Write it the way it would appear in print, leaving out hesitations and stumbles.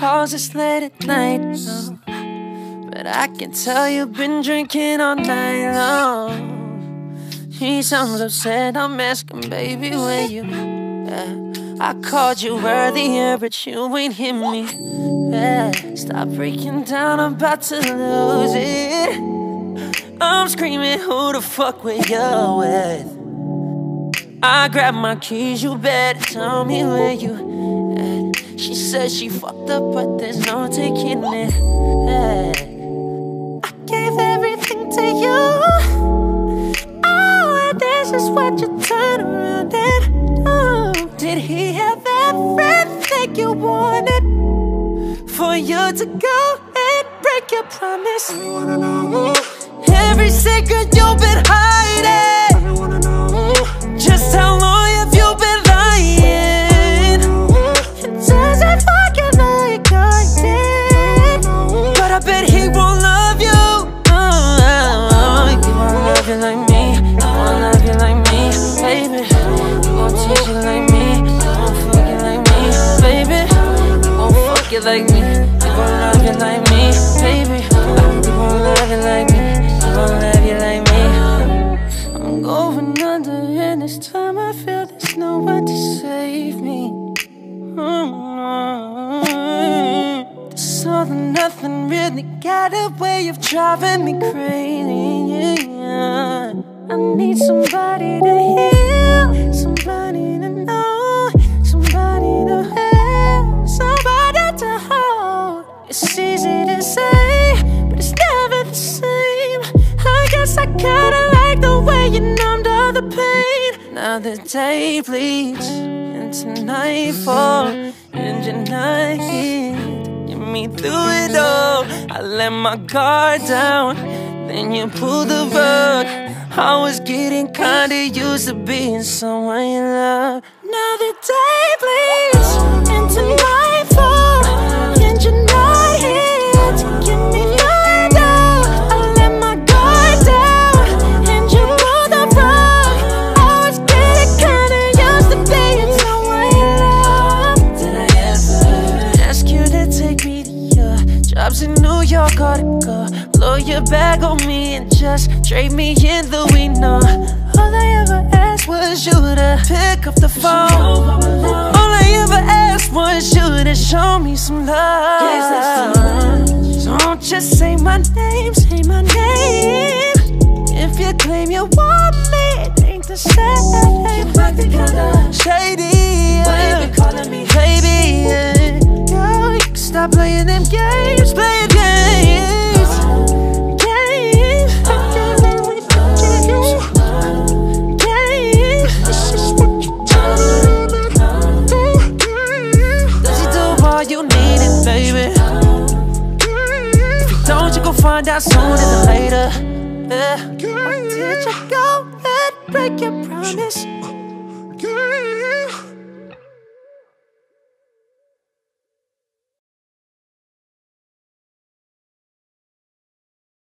calls this late at night, no. But I can tell you've been drinking all night long. He sounds upset, I'm asking, baby, where you at? I called you earlier, but you ain't hit me back. Stop breaking down, I'm about to lose it. I'm screaming, who the fuck were you with? I grabbed my keys, you better tell me where you at. She said she fucked up, but there's no taking it back. I gave everything to you. Oh, and this is what you turn around and do. Did he have everything you wanted for you to go and break your promise? Every secret you've been hiding. Just how long have you been lying? It doesn't fucking like I did, but I bet he won't love you. He won't love you like me. He won't love you like me, baby. He won't teach you like me. He won't fuck you like me, baby. He won't fuck you like me. He won't love you like me, baby. He won't love you like me. He won't love you like me. I'm going under, and this time I feel there's no one to save me. This all or nothing really got a way of driving me crazy. I need somebody to heal, somebody to know, somebody to have, somebody to hold. It's easy to say, but it's never the same. I guess I kinda like the way you numbed all the pain. Now the day bleeds into nightfall, and you're not here to get me through it all. I let my guard down, then you pulled the rug. I was getting kinda used to being someone you love. Now the day bleeds into nightfall, and you're not here to get me through it all. I let my guard down, and you pulled the rug. I was getting kinda used to being someone you love. Did I ever ask you to take me to your jobs in New York or to go blow your bag on me and just trade me in the window? All I ever asked was you to pick up the phone. All I ever asked was you to show me some love. Don't just say my name, say my name. If you claim you want me, it ain't the same. You're acting kinda shady. Why you been calling me baby? Girl, you can stop playing them games, playing games. You need it, baby. If you don't, you gon' find out sooner than later. Or did you go and break your promise?